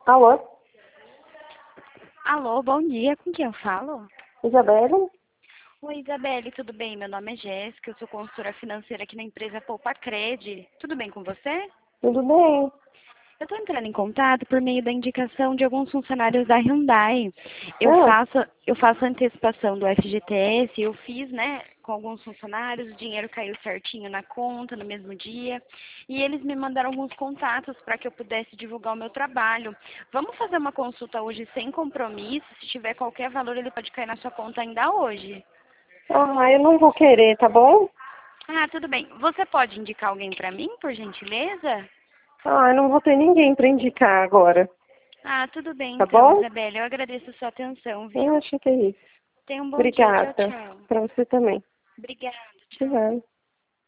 Alô, Alô, bom dia. Com quem eu falo? Isabelle? Oi, Isabelle, tudo bem? Meu nome é Jéssica, eu sou consultora financeira aqui na empresa Poupa Cred. Tudo bem com você? Tudo bem? Eu estou entrando em contato por meio da indicação de alguns funcionários da Hyundai. Eu Ah, faço, eu faço a antecipação do FGTS, eu fiz, né, com alguns funcionários, o dinheiro caiu certinho na conta no mesmo dia, e eles me mandaram alguns contatos para que eu pudesse divulgar o meu trabalho. Vamos fazer uma consulta hoje sem compromisso, se tiver qualquer valor ele pode cair na sua conta ainda hoje. eu não vou querer, tá bom? Ah, tudo bem. Você pode indicar alguém para mim, por gentileza? Eu não vou ter ninguém para indicar agora, Ah, tudo bem tá então, bom? Isabelle. Eu agradeço a sua atenção, Eu viu? acho que é isso. Tenha um bom dia. Tchau, Obrigada. tchau. Para você também. Obrigada. Tchau. Obrigada.